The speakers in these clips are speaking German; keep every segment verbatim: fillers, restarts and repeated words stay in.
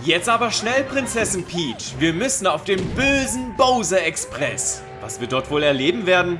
Jetzt aber schnell, Prinzessin Peach. Wir müssen auf den bösen Bowser Express. Was wir dort wohl erleben werden?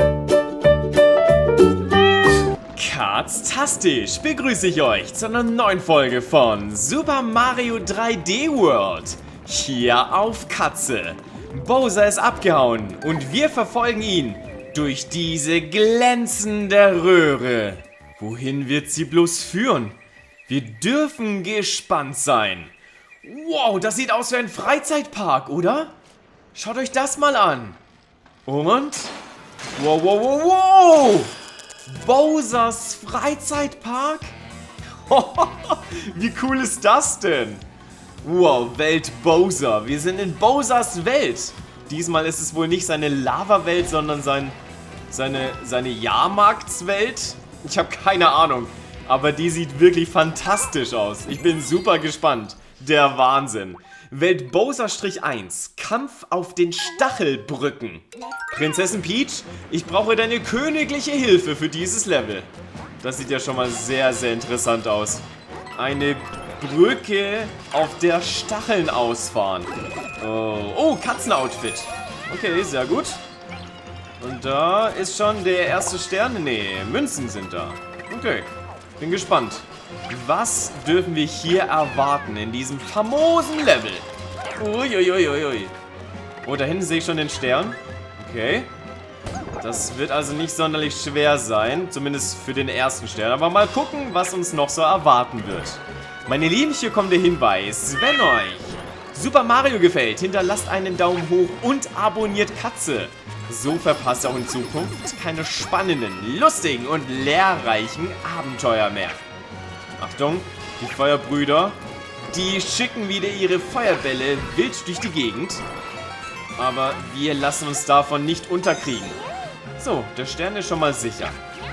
Katztastisch begrüße ich euch zu einer neuen Folge von Super Mario drei D World. Hier auf Katze. Bowser ist abgehauen und wir verfolgen ihn durch diese glänzende Röhre. Wohin wird sie bloß führen? Wir dürfen gespannt sein. Wow, das sieht aus wie ein Freizeitpark, oder? Schaut euch das mal an. Und? Wow, wow, wow, wow! Bowsers Freizeitpark? Wie cool ist das denn? Wow, Welt Bowser. Wir sind in Bowsers Welt. Diesmal ist es wohl nicht seine Lava-Welt, sondern sein, seine, seine Jahrmarktswelt. Ich habe keine Ahnung. Aber die sieht wirklich fantastisch aus. Ich bin super gespannt. Der Wahnsinn. Welt Bowser eins. Kampf auf den Stachelbrücken. Prinzessin Peach, ich brauche deine königliche Hilfe für dieses Level. Das sieht ja schon mal sehr, sehr interessant aus. Eine Brücke, auf der Stacheln ausfahren. Oh, oh, Katzenoutfit. Okay, sehr gut. Und da ist schon der erste Stern. Nee, Münzen sind da. Okay, bin gespannt. Was dürfen wir hier erwarten in diesem famosen Level? Uiuiuiui. Oh, da hinten sehe ich schon den Stern. Okay. Das wird also nicht sonderlich schwer sein. Zumindest für den ersten Stern. Aber mal gucken, was uns noch so erwarten wird. Meine Lieben, hier kommt der Hinweis. Wenn euch Super Mario gefällt, hinterlasst einen Daumen hoch und abonniert Katze. So verpasst ihr auch in Zukunft keine spannenden, lustigen und lehrreichen Abenteuer mehr. Achtung, die Feuerbrüder, die schicken wieder ihre Feuerbälle wild durch die Gegend. Aber wir lassen uns davon nicht unterkriegen. So, der Stern ist schon mal sicher.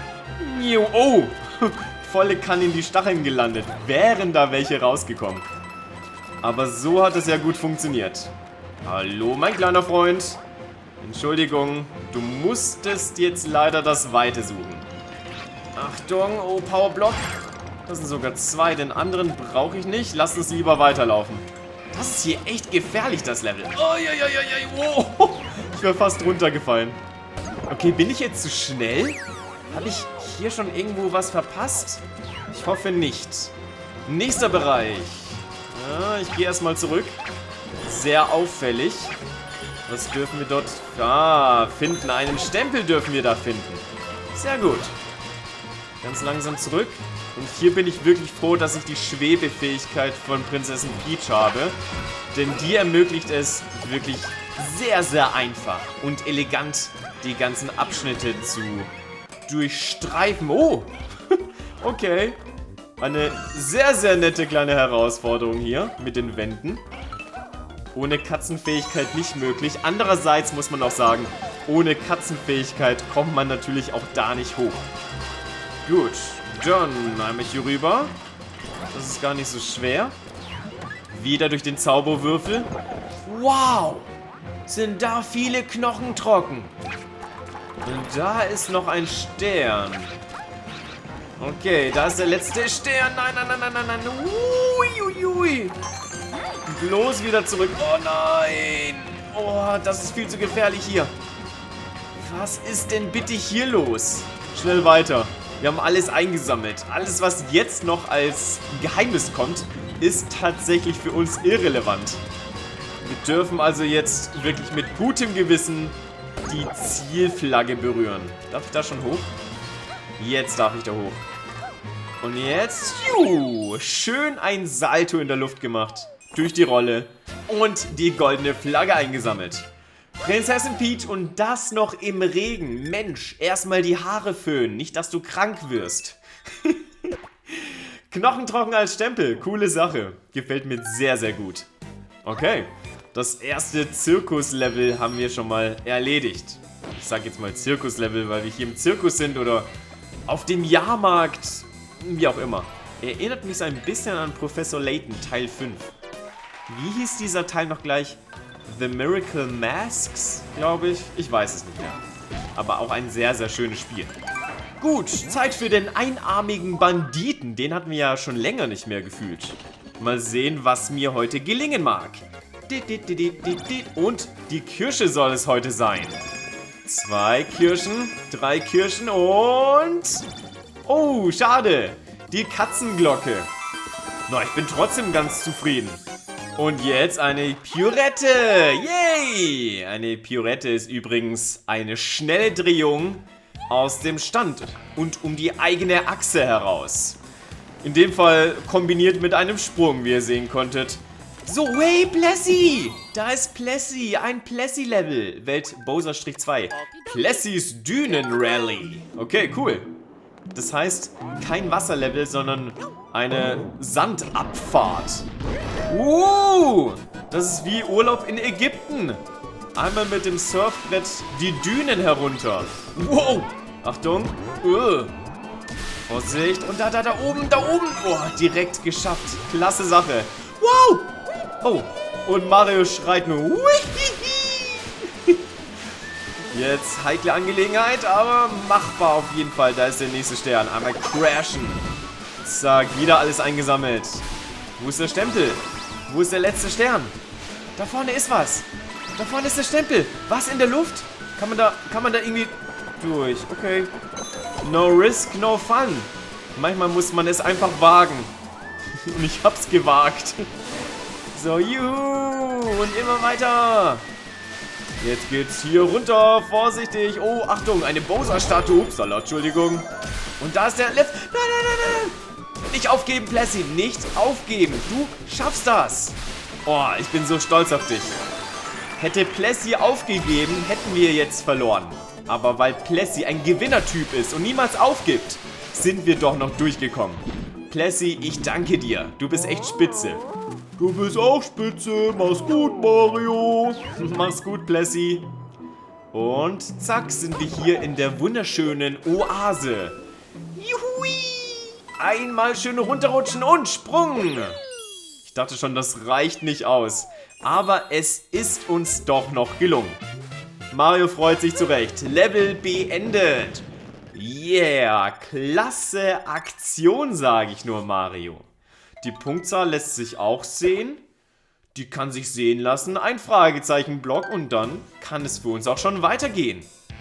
Oh, volle Kanne in die Stacheln gelandet. Wären da welche rausgekommen. Aber so hat es ja gut funktioniert. Hallo, mein kleiner Freund. Entschuldigung, du musstest jetzt leider das Weite suchen. Achtung, oh, Powerblock. Das sind sogar zwei, den anderen brauche ich nicht. Lass uns lieber weiterlaufen. Das ist hier echt gefährlich, das Level. Oh, ja, ja, ja, ja, wow. Ich wäre fast runtergefallen. Okay, bin ich jetzt zu schnell? Habe ich hier schon irgendwo was verpasst? Ich hoffe nicht. Nächster Bereich. Ja, ich gehe erstmal zurück. Sehr auffällig. Was dürfen wir dort ah, finden? Einen Stempel dürfen wir da finden. Sehr gut. Ganz langsam zurück. Und hier bin ich wirklich froh, dass ich die Schwebefähigkeit von Prinzessin Peach habe. Denn die ermöglicht es wirklich sehr, sehr einfach und elegant, die ganzen Abschnitte zu durchstreifen. Oh, okay. Eine sehr, sehr nette kleine Herausforderung hier mit den Wänden. Ohne Katzenfähigkeit nicht möglich. Andererseits muss man auch sagen, ohne Katzenfähigkeit kommt man natürlich auch da nicht hoch. Gut, dann einmal hier rüber. Das ist gar nicht so schwer. Wieder durch den Zauberwürfel. Wow, sind da viele Knochen trocken. Und da ist noch ein Stern. Okay, da ist der letzte Stern. Nein, nein, nein, nein, nein, nein. Ui, ui, ui. Bloß wieder zurück. Oh nein. Oh, das ist viel zu gefährlich hier. Was ist denn bitte hier los? Schnell weiter. Wir haben alles eingesammelt. Alles, was jetzt noch als Geheimnis kommt, ist tatsächlich für uns irrelevant. Wir dürfen also jetzt wirklich mit gutem Gewissen die Zielflagge berühren. Darf ich da schon hoch? Jetzt darf ich da hoch. Und jetzt, juhu, schön ein Salto in der Luft gemacht. Durch die Rolle. Und die goldene Flagge eingesammelt. Prinzessin Peach und das noch im Regen. Mensch, erstmal die Haare föhnen, nicht dass du krank wirst. Knochentrocken als Stempel, coole Sache. Gefällt mir sehr, sehr gut. Okay, das erste Zirkuslevel haben wir schon mal erledigt. Ich sag jetzt mal Zirkuslevel, weil wir hier im Zirkus sind oder auf dem Jahrmarkt, wie auch immer. Erinnert mich so ein bisschen an Professor Layton Teil fünf. Wie hieß dieser Teil noch gleich? The Miracle Masks, glaube ich. Ich weiß es nicht mehr. Aber auch ein sehr, sehr schönes Spiel. Gut, Zeit für den einarmigen Banditen. Den hatten wir ja schon länger nicht mehr gefühlt. Mal sehen, was mir heute gelingen mag. Und die Kirsche soll es heute sein. Zwei Kirschen, drei Kirschen und... Oh, schade. Die Katzenglocke. Na, ich bin trotzdem ganz zufrieden. Und jetzt eine Pirouette. Yay! Eine Pirouette ist übrigens eine schnelle Drehung aus dem Stand und um die eigene Achse heraus. In dem Fall kombiniert mit einem Sprung, wie ihr sehen konntet. So, hey, Plessy! Da ist Plessy, ein Plessy-Level. Welt Bowser-zwei. Plessys Dünen-Rally. Okay, cool. Das heißt, kein Wasserlevel, sondern eine Sandabfahrt. Uh, das ist wie Urlaub in Ägypten. Einmal mit dem Surfbrett die Dünen herunter. Wow, Achtung. Uh. Vorsicht. Und da, da, da oben, da oben. Oh, direkt geschafft. Klasse Sache. Wow. Oh, und Mario schreit nur. Uihihi. Jetzt heikle Angelegenheit, aber machbar auf jeden Fall. Da ist der nächste Stern. Einmal crashen. Zack, wieder alles eingesammelt. Wo ist der Stempel? Wo ist der letzte Stern? Da vorne ist was. Da vorne ist der Stempel. Was in der Luft? Kann man da, kann man da irgendwie durch? Okay. No risk, no fun. Manchmal muss man es einfach wagen. Und ich hab's gewagt. So, juhu. Und immer weiter. Jetzt geht's hier runter. Vorsichtig. Oh, Achtung, eine Bowser-Statue. Upsala, Entschuldigung. Und da ist der Lift. Nein, nein, nein, nein. Nicht aufgeben, Plessy. Nicht aufgeben. Du schaffst das. Oh, ich bin so stolz auf dich. Hätte Plessy aufgegeben, hätten wir jetzt verloren. Aber weil Plessy ein Gewinnertyp ist und niemals aufgibt, sind wir doch noch durchgekommen. Plessy, ich danke dir. Du bist echt spitze. Du bist auch spitze. Mach's gut, Mario. Mach's gut, Plessy. Und zack, sind wir hier in der wunderschönen Oase. Juhui! Einmal schön runterrutschen und Sprung. Ich dachte schon, das reicht nicht aus. Aber es ist uns doch noch gelungen. Mario freut sich zurecht. Level beendet. Yeah, klasse Aktion, sage ich nur, Mario. Die Punktzahl lässt sich auch sehen. Die kann sich sehen lassen. Ein Fragezeichenblock und dann kann es für uns auch schon weitergehen.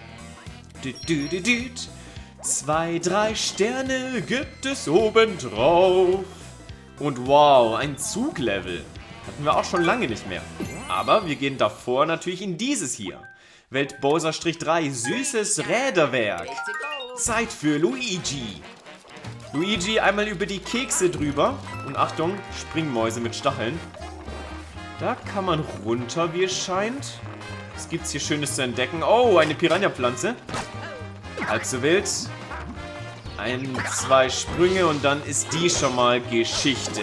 Zwei, drei Sterne gibt es obendrauf. Und wow, ein Zuglevel. Hatten wir auch schon lange nicht mehr. Aber wir gehen davor natürlich in dieses hier. Welt Bowser-drei, süßes Räderwerk. Zeit für Luigi. Luigi einmal über die Kekse drüber. Und Achtung, Springmäuse mit Stacheln. Da kann man runter, wie es scheint. Was gibt's hier Schönes zu entdecken? Oh, eine Piranha-Pflanze. Halb so wild. Ein, zwei Sprünge und dann ist die schon mal Geschichte.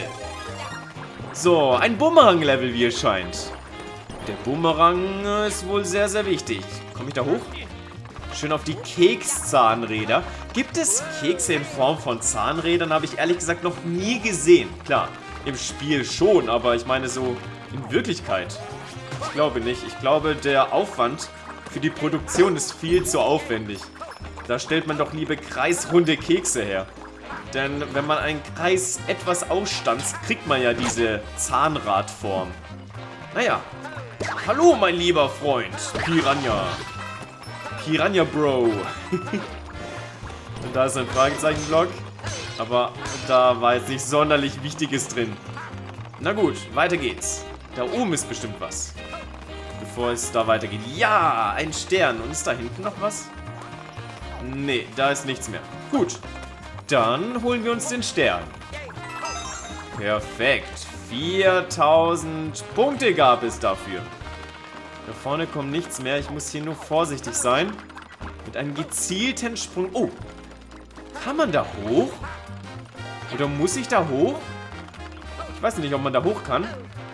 So, ein Bumerang-Level, wie es scheint. Der Bumerang ist wohl sehr, sehr wichtig. Komme ich da hoch? Schön auf die Kekszahnräder. Gibt es Kekse in Form von Zahnrädern? Habe ich ehrlich gesagt noch nie gesehen. Klar, im Spiel schon, aber ich meine so in Wirklichkeit. Ich glaube nicht. Ich glaube, der Aufwand für die Produktion ist viel zu aufwendig. Da stellt man doch lieber kreisrunde Kekse her. Denn wenn man einen Kreis etwas ausstanzt, kriegt man ja diese Zahnradform. Naja. Hallo, mein lieber Freund. Piranha. Piranha Bro. Und da ist ein Fragezeichenblock. Aber da war jetzt nicht sonderlich Wichtiges drin. Na gut, weiter geht's. Da oben ist bestimmt was. Bevor es da weitergeht. Ja, ein Stern. Und ist da hinten noch was? Nee, da ist nichts mehr. Gut. Dann holen wir uns den Stern. Perfekt. viertausend Punkte gab es dafür. Da vorne kommt nichts mehr. Ich muss hier nur vorsichtig sein. Mit einem gezielten Sprung. Oh. Kann man da hoch? Oder muss ich da hoch? Ich weiß nicht, ob man da hoch kann.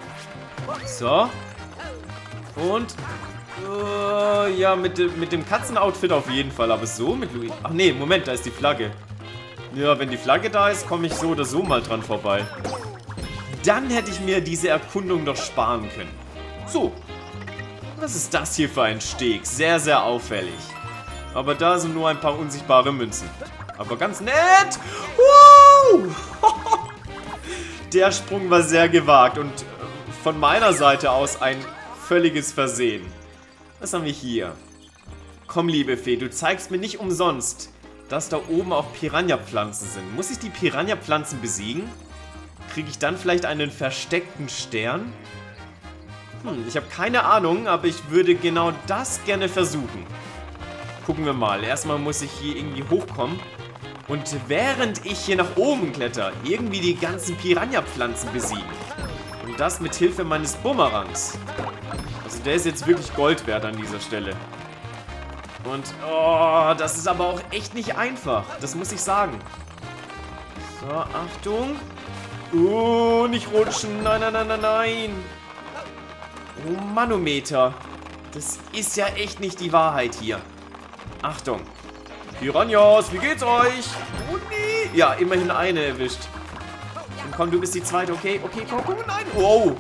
So. Und... Uh, ja, mit, de mit dem Katzenoutfit auf jeden Fall. Aber so mit Luigi... Ach nee, Moment, da ist die Flagge. Ja, wenn die Flagge da ist, komme ich so oder so mal dran vorbei. Dann hätte ich mir diese Erkundung doch sparen können. So. Was ist das hier für ein Steg? Sehr, sehr auffällig. Aber da sind nur ein paar unsichtbare Münzen. Aber ganz nett. Wow! Der Sprung war sehr gewagt und von meiner Seite aus ein völliges Versehen. Was haben wir hier? Komm, liebe Fee, du zeigst mir nicht umsonst, dass da oben auch Piranha-Pflanzen sind. Muss ich die Piranha-Pflanzen besiegen? Kriege ich dann vielleicht einen versteckten Stern? Hm, ich habe keine Ahnung, aber ich würde genau das gerne versuchen. Gucken wir mal. Erstmal muss ich hier irgendwie hochkommen. Und während ich hier nach oben kletter, irgendwie die ganzen Piranha-Pflanzen besiegen. Und das mit Hilfe meines Bumerangs. Also der ist jetzt wirklich Gold wert an dieser Stelle. Und, oh, das ist aber auch echt nicht einfach. Das muss ich sagen. So, Achtung. Oh, nicht rutschen. Nein, nein, nein, nein, nein. Oh, Manometer. Das ist ja echt nicht die Wahrheit hier. Achtung. Piranhas, wie geht's euch? Oh, nee. Ja, immerhin eine erwischt. Und komm, du bist die zweite. Okay, okay, komm, komm, nein. Wow.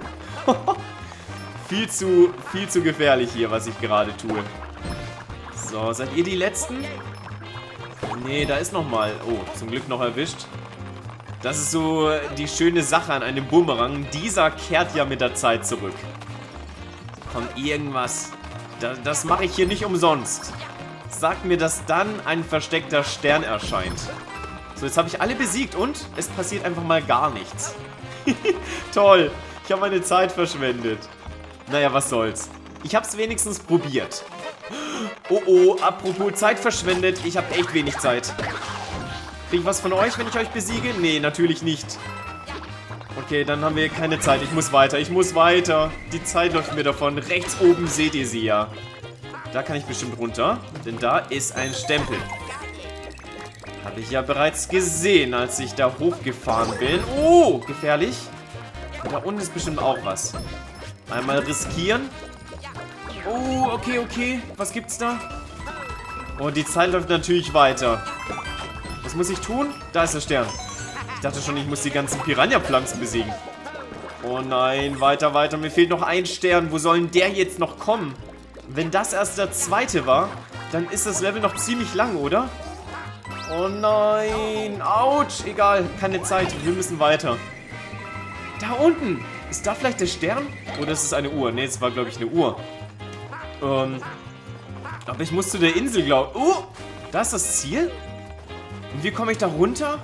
viel zu, viel zu gefährlich hier, was ich gerade tue. So, seid ihr die Letzten? Nee, da ist noch mal. Oh, zum Glück noch erwischt. Das ist so die schöne Sache an einem Bumerang. Dieser kehrt ja mit der Zeit zurück. Komm, irgendwas. Das, das mache ich hier nicht umsonst. Sagt mir, dass dann ein versteckter Stern erscheint. So, jetzt habe ich alle besiegt und es passiert einfach mal gar nichts. Toll, ich habe meine Zeit verschwendet. Naja, was soll's. Ich habe es wenigstens probiert. Oh oh, apropos Zeit verschwendet, ich habe echt wenig Zeit. Krieg ich was von euch, wenn ich euch besiege? Nee, natürlich nicht. Okay, dann haben wir keine Zeit. Ich muss weiter, ich muss weiter. Die Zeit läuft mir davon. Rechts oben seht ihr sie ja. Da kann ich bestimmt runter, denn da ist ein Stempel. Habe ich ja bereits gesehen, als ich da hochgefahren bin. Oh, gefährlich. Und da unten ist bestimmt auch was. Einmal riskieren. Oh, okay, okay. Was gibt's da? Oh, die Zeit läuft natürlich weiter. Was muss ich tun? Da ist der Stern. Ich dachte schon, ich muss die ganzen Piranha-Pflanzen besiegen. Oh nein, weiter, weiter. Mir fehlt noch ein Stern. Wo soll denn der jetzt noch kommen? Wenn das erst der zweite war, dann ist das Level noch ziemlich lang, oder? Oh nein. Autsch. Egal, keine Zeit. Wir müssen weiter. Da unten. Ist da vielleicht der Stern? Oder ist es eine Uhr? Ne, es war, glaube ich, eine Uhr. Ähm, aber ich muss zu der Insel, glaube ich. Oh, da ist das Ziel? Und wie komme ich da runter?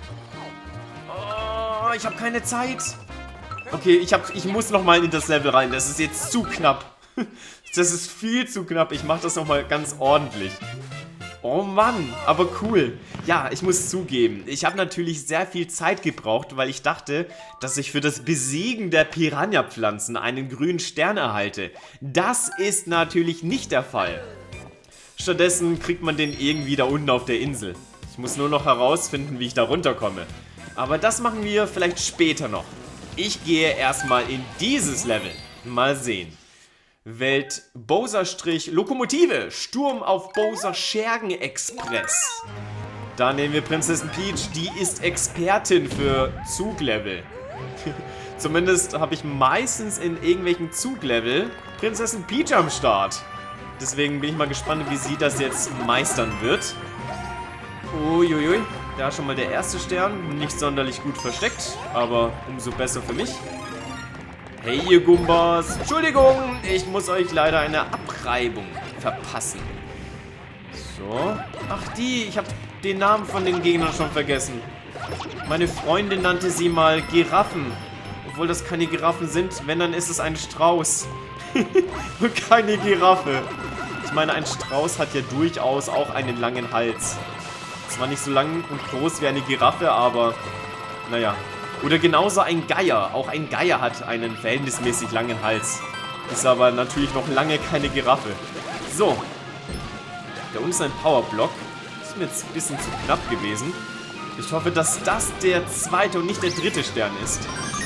Oh, ich habe keine Zeit. Okay, ich, hab, ich muss nochmal in das Level rein. Das ist jetzt zu knapp. Das ist viel zu knapp. Ich mache das nochmal ganz ordentlich. Oh Mann, aber cool. Ja, ich muss zugeben, ich habe natürlich sehr viel Zeit gebraucht, weil ich dachte, dass ich für das Besiegen der Piranha-Pflanzen einen grünen Stern erhalte. Das ist natürlich nicht der Fall. Stattdessen kriegt man den irgendwie da unten auf der Insel. Ich muss nur noch herausfinden, wie ich da runterkomme. Aber das machen wir vielleicht später noch. Ich gehe erstmal in dieses Level. Mal sehen. Welt Bowser-Lokomotive. Sturm auf Bowser Schergen Express. Da nehmen wir Prinzessin Peach. Die ist Expertin für Zuglevel. Zumindest habe ich meistens in irgendwelchen Zuglevel Prinzessin Peach am Start. Deswegen bin ich mal gespannt, wie sie das jetzt meistern wird. Uiuiui. Da schon mal der erste Stern. Nicht sonderlich gut versteckt, aber umso besser für mich. Hey ihr Gumbas, Entschuldigung, ich muss euch leider eine Abreibung verpassen. So, ach die, ich habe den Namen von den Gegnern schon vergessen. Meine Freundin nannte sie mal Giraffen. Obwohl das keine Giraffen sind, wenn, dann ist es ein Strauß. Und keine Giraffe. Ich meine, ein Strauß hat ja durchaus auch einen langen Hals. Zwar nicht so lang und groß wie eine Giraffe, aber naja. Oder genauso ein Geier. Auch ein Geier hat einen verhältnismäßig langen Hals. Ist aber natürlich noch lange keine Giraffe. So. Da unten ist ein Powerblock. Ist mir jetzt ein bisschen zu knapp gewesen. Ich hoffe, dass das der zweite und nicht der dritte Stern ist.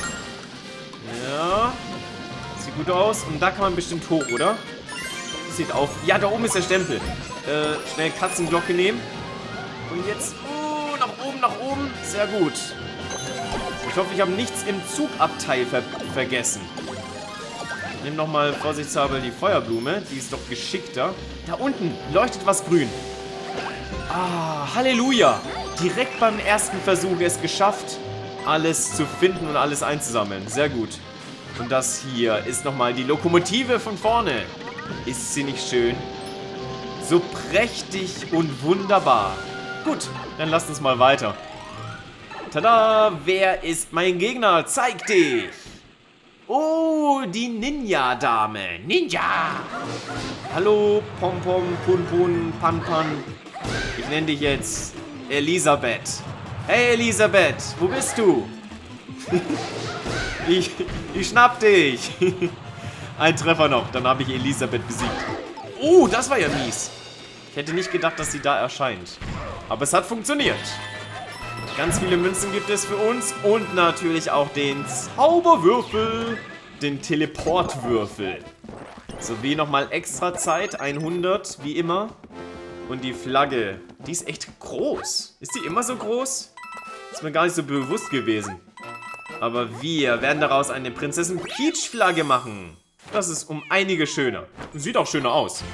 Ja. Sieht gut aus. Und da kann man bestimmt hoch, oder? Sieht auf. Ja, da oben ist der Stempel. Äh, schnell Katzenglocke nehmen. Und jetzt. Uh, nach oben, nach oben. Sehr gut. Ich hoffe, ich habe nichts im Zugabteil ver vergessen. Ich nehme nochmal vorsichtshalber die Feuerblume. Die ist doch geschickter. Da unten leuchtet was grün. Ah, Halleluja. Direkt beim ersten Versuch es geschafft. alles zu finden und alles einzusammeln. Sehr gut. Und das hier ist nochmal die Lokomotive von vorne. Ist sie nicht schön? So prächtig und wunderbar. Gut, dann lasst uns mal weiter. Tada, wer ist mein Gegner? Zeig dich! Oh, die Ninja-Dame. Ninja! Hallo, Pompom, Punpun, Panpan. Ich nenne dich jetzt Elisabeth. Hey, Elisabeth, wo bist du? ich, ich schnapp dich. Ein Treffer noch, dann habe ich Elisabeth besiegt. Oh, das war ja mies. Ich hätte nicht gedacht, dass sie da erscheint. Aber es hat funktioniert. Ganz viele Münzen gibt es für uns und natürlich auch den Zauberwürfel, den Teleportwürfel. Sowie nochmal extra Zeit, hundert, wie immer. Und die Flagge, die ist echt groß. Ist die immer so groß? Ist mir gar nicht so bewusst gewesen. Aber wir werden daraus eine Prinzessin Peach Flagge machen. Das ist um einige schöner. Sieht auch schöner aus.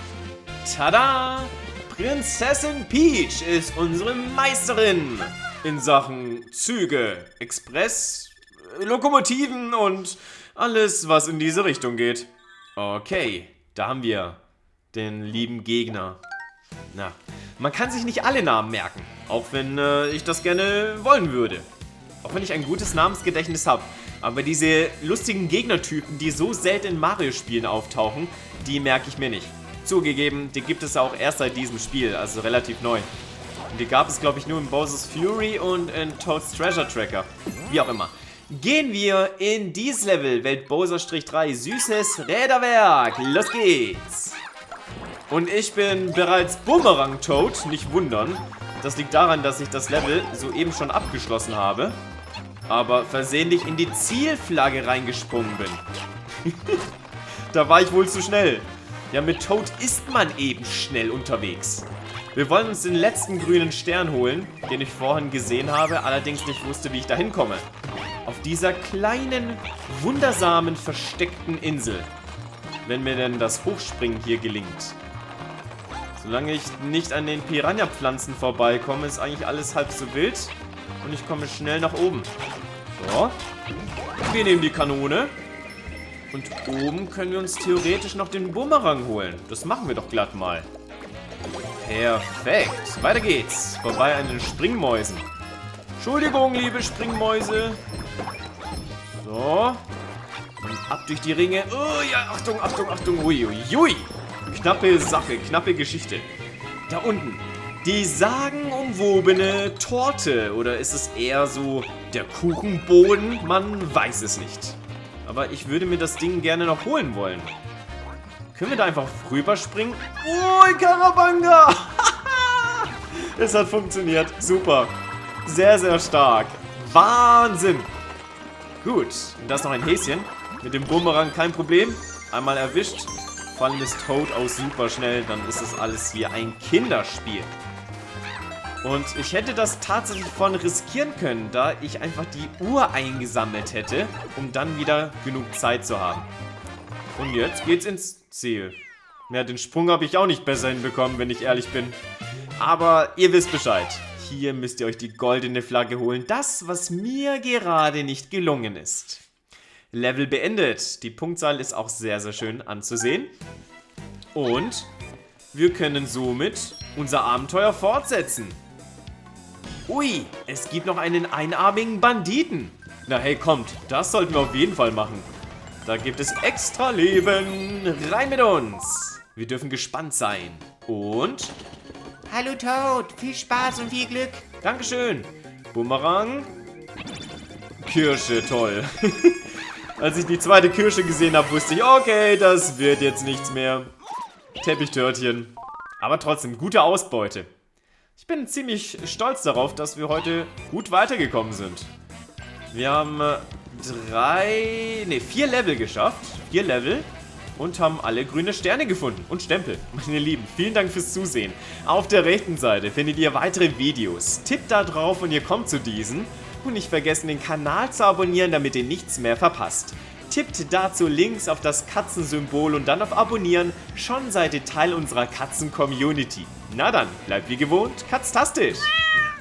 Tada! Prinzessin Peach ist unsere Meisterin in Sachen Züge, Express, Lokomotiven und alles, was in diese Richtung geht. Okay, da haben wir den lieben Gegner. Na, man kann sich nicht alle Namen merken, auch wenn äh, ich das gerne wollen würde. Auch wenn ich ein gutes Namensgedächtnis habe. Aber diese lustigen Gegnertypen, die so selten in Mario-Spielen auftauchen, die merke ich mir nicht. Zugegeben, die gibt es auch erst seit diesem Spiel, also relativ neu. Und die gab es, glaube ich, nur in Bowser's Fury und in Toad's Treasure Tracker. Wie auch immer. Gehen wir in dieses Level, Welt Bowser drei, süßes Räderwerk. Los geht's! Und ich bin bereits Boomerang Toad, nicht wundern. Das liegt daran, dass ich das Level soeben schon abgeschlossen habe. Aber versehentlich in die Zielflagge reingesprungen bin. Da war ich wohl zu schnell. Ja, mit Toad ist man eben schnell unterwegs. Wir wollen uns den letzten grünen Stern holen, den ich vorhin gesehen habe, allerdings nicht wusste, wie ich da hinkomme. Auf dieser kleinen, wundersamen, versteckten Insel. Wenn mir denn das Hochspringen hier gelingt. Solange ich nicht an den Piranha-Pflanzen vorbeikomme, ist eigentlich alles halb so wild. Und ich komme schnell nach oben. So. Wir nehmen die Kanone. Und oben können wir uns theoretisch noch den Bumerang holen. Das machen wir doch glatt mal. Perfekt. Weiter geht's. Vorbei an den Springmäusen. Entschuldigung, liebe Springmäuse. So. Und ab durch die Ringe. Oh ja, Achtung, Achtung, Achtung. Ui, ui, ui. Knappe Sache, knappe Geschichte. Da unten. Die sagenumwobene Torte. Oder ist es eher so der Kuchenboden? Man weiß es nicht. Aber ich würde mir das Ding gerne noch holen wollen. Können wir da einfach rüberspringen? Ui, Karabanga! Es hat funktioniert. Super. Sehr, sehr stark. Wahnsinn. Gut. Und da ist noch ein Häschen. Mit dem Bumerang kein Problem. Einmal erwischt. Vor allem ist Toad auch super schnell. Dann ist das alles hier ein Kinderspiel. Und ich hätte das tatsächlich vorhin riskieren können, da ich einfach die Uhr eingesammelt hätte, um dann wieder genug Zeit zu haben. Und jetzt geht's ins Ziel. Ja, den Sprung habe ich auch nicht besser hinbekommen, wenn ich ehrlich bin. Aber ihr wisst Bescheid. Hier müsst ihr euch die goldene Flagge holen. Das, was mir gerade nicht gelungen ist. Level beendet. Die Punktzahl ist auch sehr, sehr schön anzusehen. Und wir können somit unser Abenteuer fortsetzen. Ui, es gibt noch einen einarmigen Banditen. Na hey, kommt, das sollten wir auf jeden Fall machen. Da gibt es extra Leben. Rein mit uns. Wir dürfen gespannt sein. Und? Hallo Toad, viel Spaß und viel Glück. Dankeschön. Bumerang. Kirsche, toll. Als ich die zweite Kirsche gesehen habe, wusste ich, okay, das wird jetzt nichts mehr. Teppichtörtchen. Aber trotzdem, gute Ausbeute. Ich bin ziemlich stolz darauf, dass wir heute gut weitergekommen sind. Wir haben äh, drei, ne, vier Level geschafft. Vier Level. Und haben alle grüne Sterne gefunden. Und Stempel. Meine Lieben, vielen Dank fürs Zusehen. Auf der rechten Seite findet ihr weitere Videos. Tippt da drauf und ihr kommt zu diesen. Und nicht vergessen, den Kanal zu abonnieren, damit ihr nichts mehr verpasst. Tippt dazu links auf das Katzensymbol und dann auf Abonnieren. Schon seid ihr Teil unserer Katzen-Community. Na dann, bleibt wie gewohnt katztastisch!